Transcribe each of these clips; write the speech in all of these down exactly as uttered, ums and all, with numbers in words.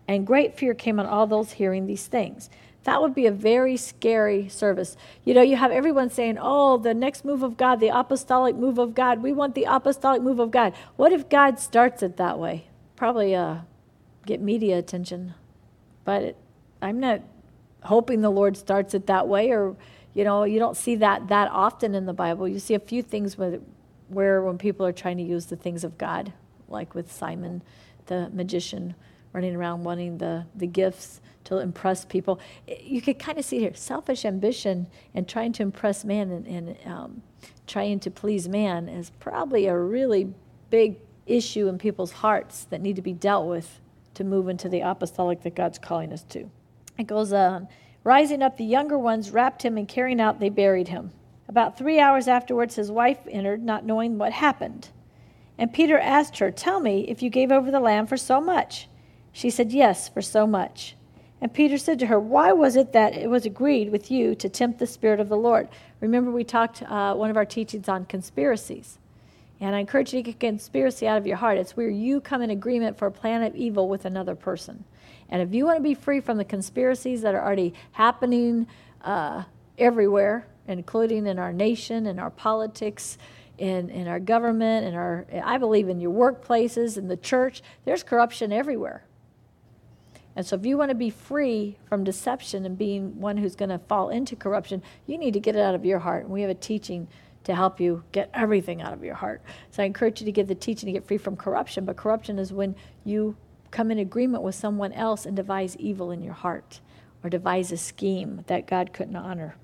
And great fear came on all those hearing these things. That would be a very scary service. You know, you have everyone saying, oh, the next move of God, the apostolic move of God. We want the apostolic move of God. What if God starts it that way? Probably uh, get media attention. But it, I'm not hoping the Lord starts it that way. Or, you know, you don't see that that often in the Bible. You see a few things where, where when people are trying to use the things of God, like with Simon, the magician, running around wanting the, the gifts to impress people. You could kind of see here, selfish ambition and trying to impress man and, and um, trying to please man is probably a really big issue in people's hearts that need to be dealt with to move into the apostolic that God's calling us to. It goes on. Rising up, the younger ones wrapped him, and carrying out, they buried him. About three hours afterwards, his wife entered, not knowing what happened. And Peter asked her, tell me if you gave over the land for so much. She said, yes, for so much. And Peter said to her, why was it that it was agreed with you to tempt the Spirit of the Lord? Remember, we talked uh, one of our teachings on conspiracies. And I encourage you to get conspiracy out of your heart. It's where you come in agreement for a plan of evil with another person. And if you want to be free from the conspiracies that are already happening uh, everywhere, including in our nation, in our politics, in, in our government, in our, I believe in your workplaces, in the church, there's corruption everywhere. And so if you want to be free from deception and being one who's going to fall into corruption, you need to get it out of your heart. And we have a teaching to help you get everything out of your heart. So I encourage you to get the teaching to get free from corruption. But corruption is when you come in agreement with someone else and devise evil in your heart or devise a scheme that God couldn't honor.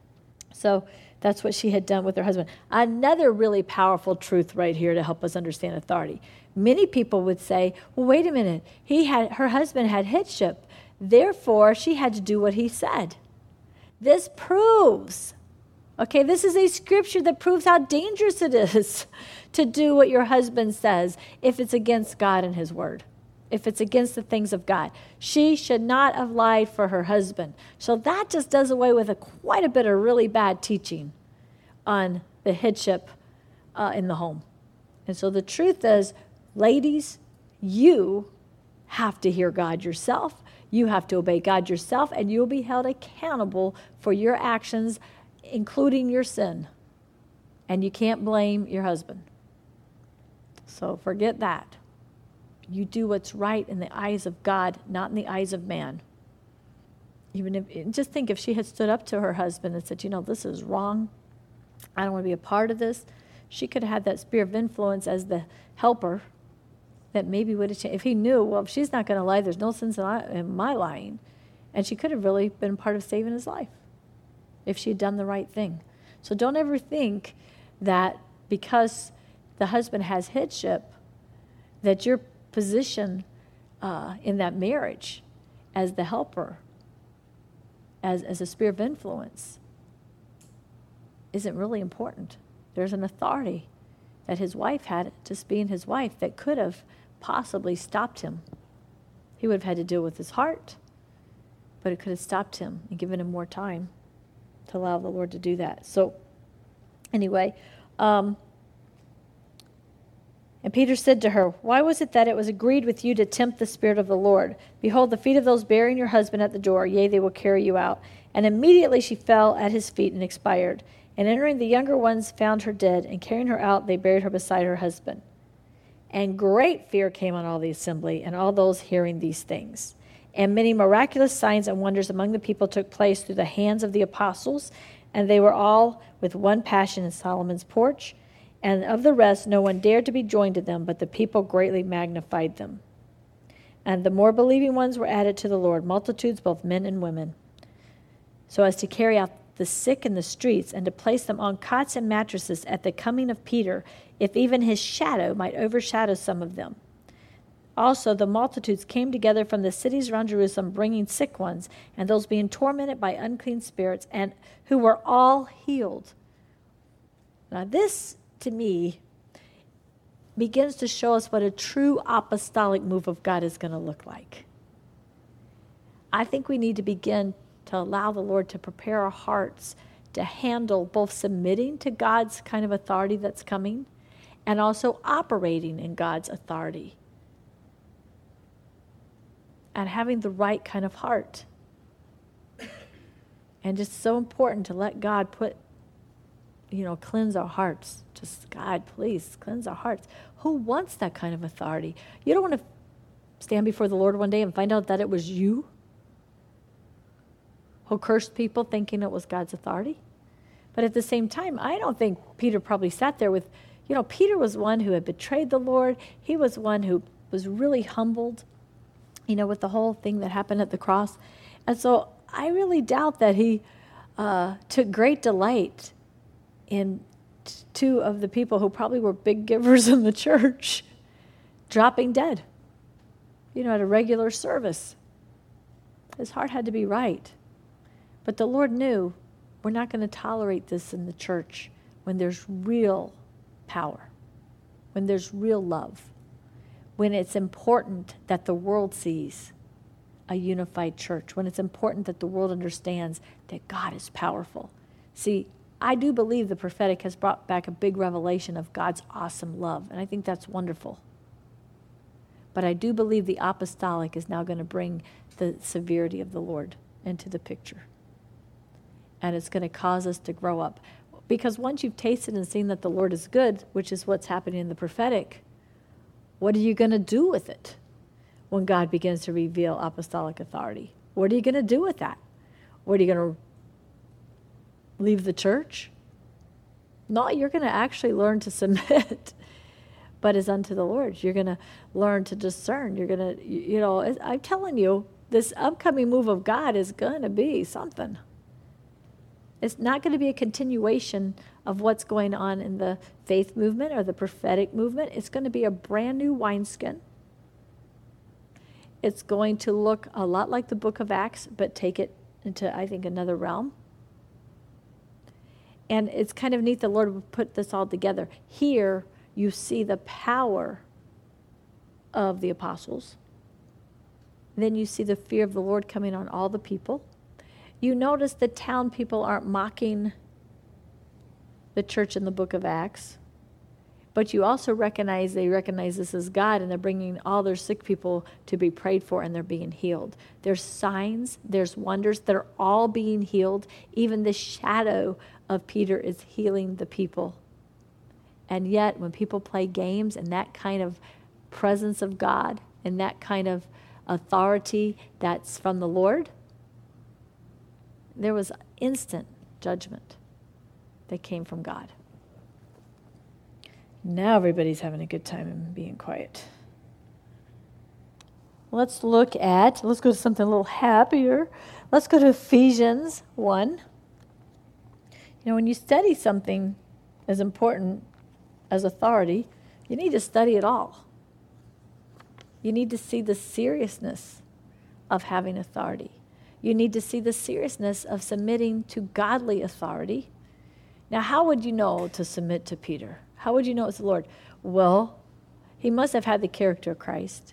So that's what she had done with her husband. Another really powerful truth right here to help us understand authority. Many people would say, well, wait a minute. He had her husband had headship. Therefore, she had to do what he said. This proves, okay, this is a scripture that proves how dangerous it is to do what your husband says if it's against God and his word, if it's against the things of God. She should not have lied for her husband. So that just does away with a, quite a bit of really bad teaching on the headship uh, in the home. And so the truth is, ladies, you have to hear God yourself. You have to obey God yourself, and you'll be held accountable for your actions, including your sin. And you can't blame your husband. So forget that. You do what's right in the eyes of God, not in the eyes of man. Even if, just think if she had stood up to her husband and said, you know, this is wrong. I don't want to be a part of this. She could have had that sphere of influence as the helper that maybe would have changed. If he knew, well, if she's not going to lie, there's no sense in my lying. And she could have really been part of saving his life if she had done the right thing. So don't ever think that because the husband has headship, that your position uh, in that marriage as the helper, as, as a sphere of influence, isn't really important. There's an authority that his wife had, just being his wife, that could have possibly stopped him. He would have had to deal with his heart, but it could have stopped him and given him more time to allow the Lord to do that. So anyway, um, and Peter said to her, why was it that it was agreed with you to tempt the Spirit of the Lord? Behold, the feet of those bearing your husband at the door, yea, they will carry you out. And immediately she fell at his feet and expired. And entering, the younger ones found her dead, and carrying her out, they buried her beside her husband. And great fear came on all the assembly and all those hearing these things. And many miraculous signs and wonders among the people took place through the hands of the apostles, and they were all with one passion in Solomon's porch. And of the rest, no one dared to be joined to them, but the people greatly magnified them. And the more believing ones were added to the Lord, multitudes, both men and women, so as to carry out the sick in the streets, and to place them on cots and mattresses at the coming of Peter, if even his shadow might overshadow some of them. Also the multitudes came together from the cities around Jerusalem, bringing sick ones, and those being tormented by unclean spirits, and who were all healed. Now this, to me, begins to show us what a true apostolic move of God is going to look like. I think we need to begin to allow the Lord to prepare our hearts to handle both submitting to God's kind of authority that's coming and also operating in God's authority. and having the right kind of heart. And just so important to let God put, you know, cleanse our hearts. Just, God, please, cleanse our hearts. Who wants that kind of authority? You don't want to stand before the Lord one day and find out that it was you who cursed people thinking it was God's authority. But at the same time, I don't think Peter probably sat there with, you know, Peter was one who had betrayed the Lord. He was one who was really humbled, you know, with the whole thing that happened at the cross. And so I really doubt that he uh, took great delight in t- two of the people who probably were big givers in the church dropping dead, you know, at a regular service. His heart had to be right. But the Lord knew, we're not going to tolerate this in the church when there's real power, when there's real love, when it's important that the world sees a unified church, when it's important that the world understands that God is powerful. See, I do believe the prophetic has brought back a big revelation of God's awesome love, and I think that's wonderful. But I do believe the apostolic is now going to bring the severity of the Lord into the picture. And it's going to cause us to grow up. Because once you've tasted and seen that the Lord is good, which is what's happening in the prophetic, what are you going to do with it when God begins to reveal apostolic authority? What are you going to do with that? What are you going to leave the church? No, you're going to actually learn to submit, but as unto the Lord. You're going to learn to discern. You're going to, you know, I'm telling you, this upcoming move of God is going to be something. It's not going to be a continuation of what's going on in the faith movement or the prophetic movement. It's going to be a brand new wineskin. It's going to look a lot like the book of Acts, but take it into, I think, another realm. And it's kind of neat the Lord would put this all together. Here, you see the power of the apostles. Then you see the fear of the Lord coming on all the people. You notice the town people aren't mocking the church in the book of Acts, but you also recognize they recognize this as God, and they're bringing all their sick people to be prayed for, and they're being healed. There's signs, there's wonders, they're all being healed. Even the shadow of Peter is healing the people. And yet, when people play games and that kind of presence of God and that kind of authority that's from the Lord, there was instant judgment that came from God. Now everybody's having a good time and being quiet. Let's look at, let's go to something a little happier. Let's go to Ephesians one. You know, when you study something as important as authority, you need to study it all. You need to see the seriousness of having authority. You need to see the seriousness of submitting to godly authority. Now, how would you know to submit to Peter? How would you know it's the Lord? Well, he must have had the character of Christ.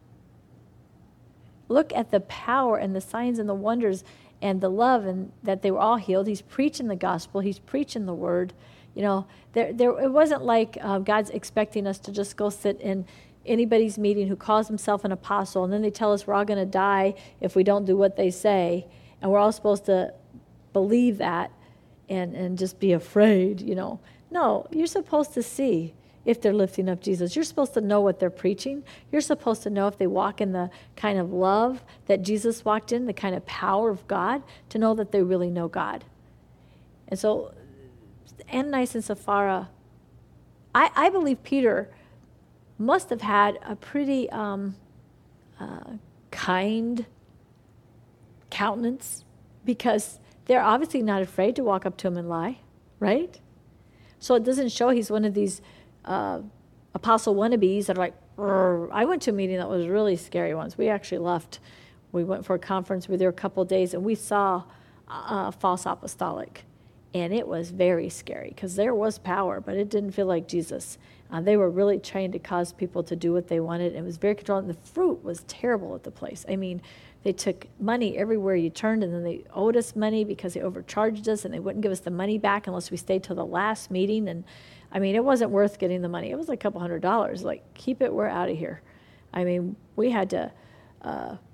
Look at the power and the signs and the wonders and the love, and that they were all healed. He's preaching the gospel. He's preaching the word. You know, there, there. It wasn't like uh, God's expecting us to just go sit in anybody's meeting who calls himself an apostle, and then they tell us we're all going to die if we don't do what they say, and we're all supposed to believe that and, and just be afraid, you know. No, you're supposed to see if they're lifting up Jesus. You're supposed to know what they're preaching. You're supposed to know if they walk in the kind of love that Jesus walked in, the kind of power of God, to know that they really know God. And so Ananias and Sapphira, I, I believe Peter must have had a pretty um, uh, kind countenance, because they're obviously not afraid to walk up to him and lie, right? So it doesn't show he's one of these uh, apostle wannabes that are like, Rrr. I went to a meeting that was really scary once. We actually left. We went for a conference. We were there a couple of days, and we saw a false apostolic. And it was very scary because there was power, but it didn't feel like Jesus. Uh, they were really trying to cause people to do what they wanted. It was very controlling. The fruit was terrible at the place. I mean, they took money everywhere you turned, and then they owed us money because they overcharged us, and they wouldn't give us the money back unless we stayed till the last meeting. And I mean, it wasn't worth getting the money. It was like a couple hundred dollars. Like, keep it, we're out of here. I mean, we had to uh,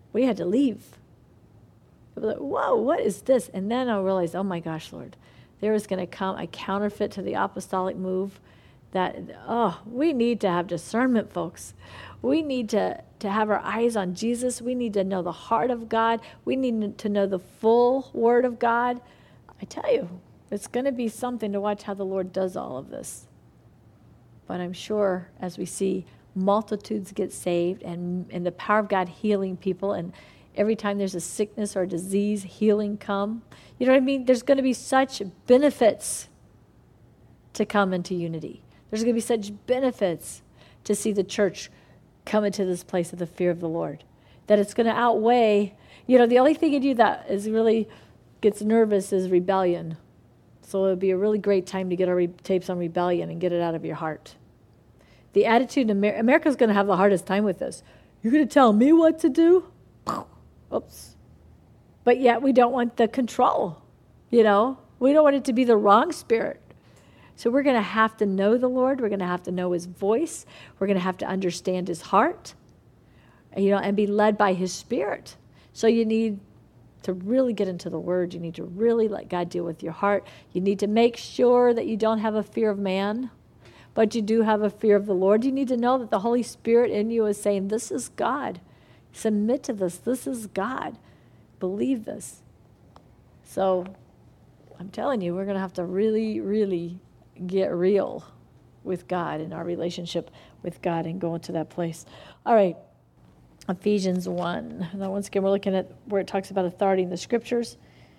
We had to leave. It was like, whoa, what is this? And then I realized, oh my gosh, Lord, there is going to come a counterfeit to the apostolic move that, oh, we need to have discernment, folks. We need to, to have our eyes on Jesus. We need to know the heart of God. We need to know the full word of God. I tell you, it's going to be something to watch how the Lord does all of this. But I'm sure as we see multitudes get saved and, and the power of God healing people, and every time there's a sickness or a disease, healing come. You know what I mean? There's going to be such benefits to come into unity. There's going to be such benefits to see the church come into this place of the fear of the Lord, that it's going to outweigh, you know, the only thing in you that is really gets nervous is rebellion. So it would be a really great time to get our re- tapes on rebellion and get it out of your heart. The attitude in Amer- America's going to have the hardest time with this. You're going to tell me what to do? Oops. But yet we don't want the control, you know. We don't want it to be the wrong spirit. So we're going to have to know the Lord. We're going to have to know his voice. We're going to have to understand his heart, you know, and be led by his spirit. So you need to really get into the word. You need to really let God deal with your heart. You need to make sure that you don't have a fear of man, but you do have a fear of the Lord. You need to know that the Holy Spirit in you is saying, this is God. Submit to this. This is God. Believe this. So I'm telling you, we're going to have to really, really get real with God in our relationship with God and go into that place. All right. Ephesians one. Now, once again, we're looking at where it talks about authority in the scriptures.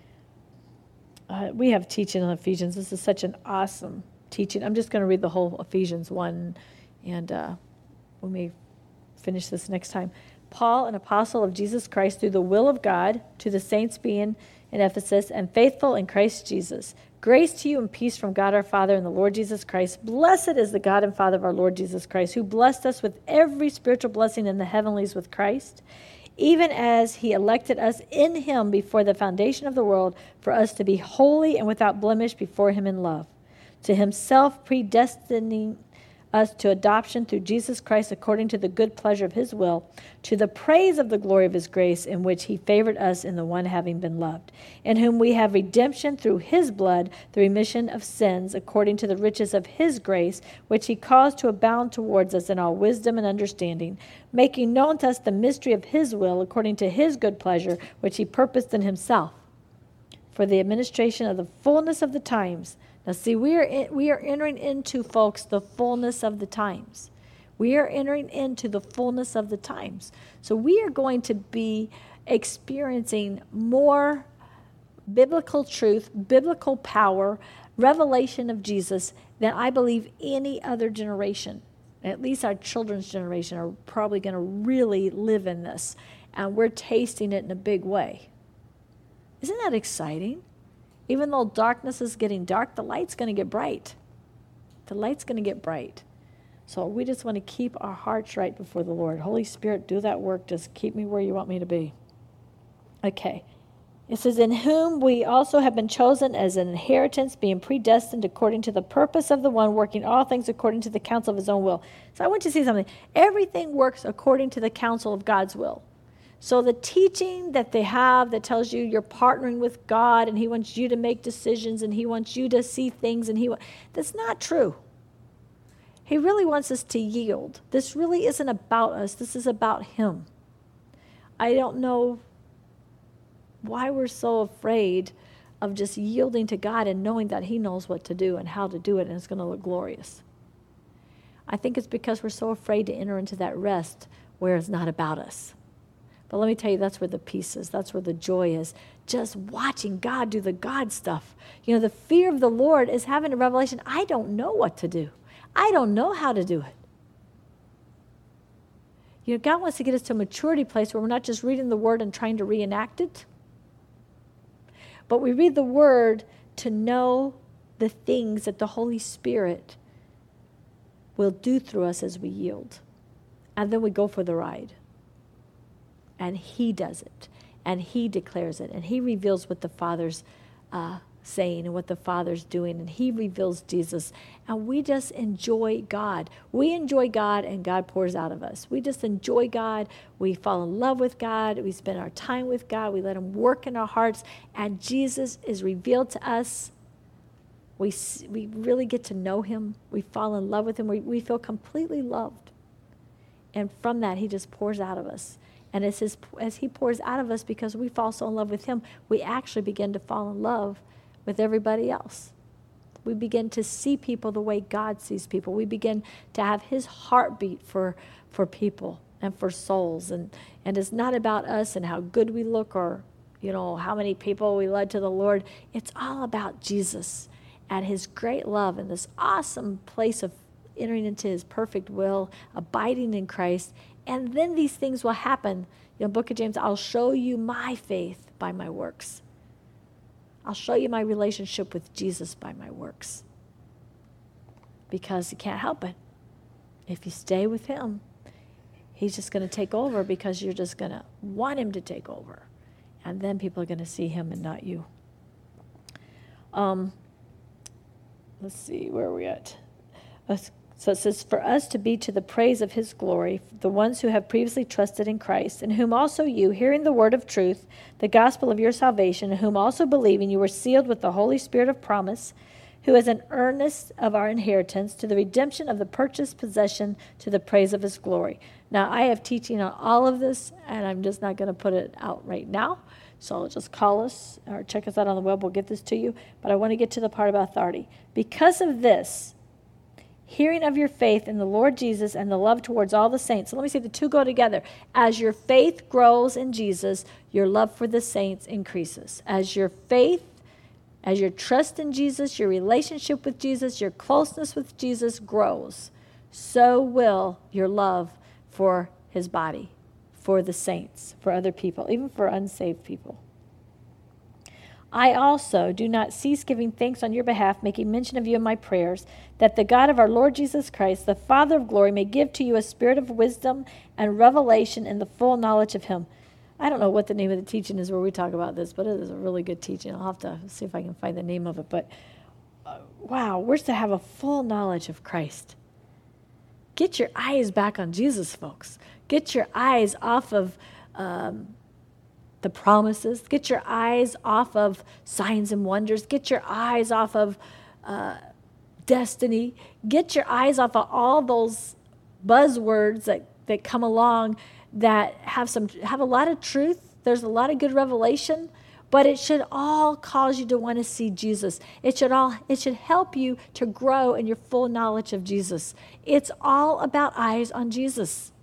Uh, we have teaching on Ephesians. This is such an awesome teaching. I'm just going to read the whole Ephesians one, and uh, we may finish this next time. Paul, an apostle of Jesus Christ, through the will of God, to the saints being in Ephesus and faithful in Christ Jesus. Grace to you and peace from God our Father and the Lord Jesus Christ. Blessed is the God and Father of our Lord Jesus Christ, who blessed us with every spiritual blessing in the heavenlies with Christ, even as he elected us in him before the foundation of the world, for us to be holy and without blemish before him in love, to himself predestining us to adoption through Jesus Christ according to the good pleasure of his will, to the praise of the glory of his grace, in which he favored us in the one having been loved, in whom we have redemption through his blood, the remission of sins, according to the riches of his grace, which he caused to abound towards us in all wisdom and understanding, making known to us the mystery of his will, according to his good pleasure, which he purposed in himself, for the administration of the fullness of the times. Now, see, we are in, we are entering into, folks, the fullness of the times. We are entering into the fullness of the times. So we are going to be experiencing more biblical truth, biblical power, revelation of Jesus than I believe any other generation. At least our children's generation are probably going to really live in this. And we're tasting it in a big way. Isn't that exciting? Even though darkness is getting dark, the light's going to get bright. The light's going to get bright. So we just want to keep our hearts right before the Lord. Holy Spirit, do that work. Just keep me where you want me to be. Okay. It says, in whom we also have been chosen as an inheritance, being predestined according to the purpose of the one, working all things according to the counsel of his own will. So I want you to see something. Everything works according to the counsel of God's will. So the teaching that they have that tells you you're partnering with God and he wants you to make decisions and he wants you to see things and he wa- that's not true. He really wants us to yield. This really isn't about us. This is about him. I don't know why we're so afraid of just yielding to God and knowing that he knows what to do and how to do it and it's going to look glorious. I think it's because we're so afraid to enter into that rest where it's not about us. But let me tell you, that's where the peace is. That's where the joy is. Just watching God do the God stuff. You know, the fear of the Lord is having a revelation. I don't know what to do. I don't know how to do it. You know, God wants to get us to a maturity place where we're not just reading the word and trying to reenact it, but we read the word to know the things that the Holy Spirit will do through us as we yield. And then we go for the ride. And he does it, and he declares it, and he reveals what the Father's uh, saying and what the Father's doing, and he reveals Jesus, and we just enjoy God. We enjoy God, and God pours out of us. We just enjoy God. We fall in love with God. We spend our time with God. We let him work in our hearts, and Jesus is revealed to us. We we really get to know him. We fall in love with him. We, we feel completely loved, and from that, he just pours out of us. And as, his, as he pours out of us, because we fall so in love with him, we actually begin to fall in love with everybody else. We begin to see people the way God sees people. We begin to have his heartbeat for for people and for souls. And, and it's not about us and how good we look or, you know, how many people we led to the Lord. It's all about Jesus and his great love and this awesome place of entering into his perfect will, abiding in Christ. And then these things will happen. You know, Book of James, I'll show you my faith by my works. I'll show you my relationship with Jesus by my works. Because you can't help it. If you stay with him, he's just going to take over because you're just going to want him to take over. And then people are going to see him and not you. Um, let's see, where are we at? Uh, so it says, for us to be to the praise of his glory, the ones who have previously trusted in Christ, in whom also you, hearing the word of truth, the gospel of your salvation, in whom also believing you were sealed with the Holy Spirit of promise, who is an earnest of our inheritance, to the redemption of the purchased possession, to the praise of his glory. Now, I have teaching on all of this, and I'm just not going to put it out right now. So just call us or check us out on the web. We'll get this to you. But I want to get to the part about authority. Because of this, hearing of your faith in the Lord Jesus and the love towards all the saints. So let me see, the two go together. As your faith grows in Jesus, your love for the saints increases. As your faith, as your trust in Jesus, your relationship with Jesus, your closeness with Jesus grows, so will your love for his body, for the saints, for other people, even for unsaved people. I also do not cease giving thanks on your behalf, making mention of you in my prayers, that the God of our Lord Jesus Christ, the Father of glory, may give to you a spirit of wisdom and revelation in the full knowledge of him. I don't know what the name of the teaching is where we talk about this, but it is a really good teaching. I'll have to see if I can find the name of it. But uh, wow, we're to have a full knowledge of Christ. Get your eyes back on Jesus, folks. Get your eyes off of um, the promises. Get your eyes off of signs and wonders. Get your eyes off of uh, destiny. Get your eyes off of all those buzzwords that, that come along that have some have a lot of truth. There's a lot of good revelation, but it should all cause you to want to see Jesus. It should all it should help you to grow in your full knowledge of Jesus. It's all about eyes on Jesus.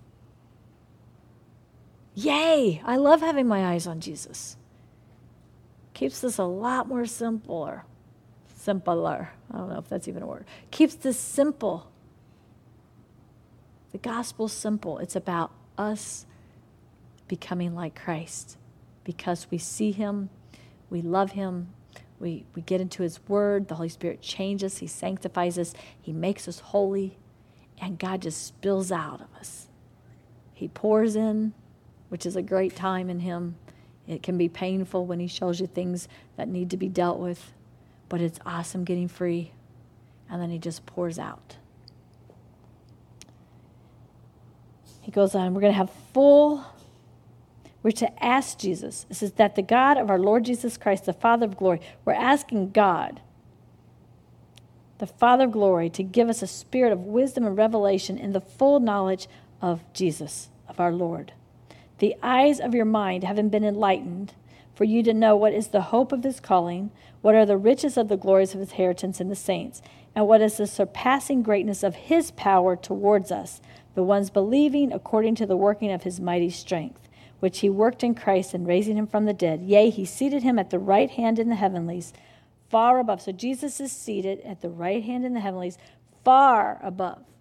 Yay! I love having my eyes on Jesus. Keeps this a lot more simpler. Simpler. I don't know if that's even a word. Keeps this simple. The gospel's simple. It's about us becoming like Christ because we see him, we love him, we, we get into his word, the Holy Spirit changes us, he sanctifies us, he makes us holy, and God just spills out of us. He pours in, which is a great time in him. It can be painful when he shows you things that need to be dealt with, but it's awesome getting free, and then he just pours out. He goes on, we're going to have full, we're to ask Jesus. This is that the God of our Lord Jesus Christ, the Father of glory, we're asking God, the Father of glory, to give us a spirit of wisdom and revelation in the full knowledge of Jesus, of our Lord. The eyes of your mind having been enlightened, for you to know what is the hope of his calling, what are the riches of the glories of his inheritance in the saints, and what is the surpassing greatness of his power towards us, the ones believing according to the working of his mighty strength, which he worked in Christ in raising him from the dead. Yea, he seated him at the right hand in the heavenlies, far above. So Jesus is seated at the right hand in the heavenlies, far above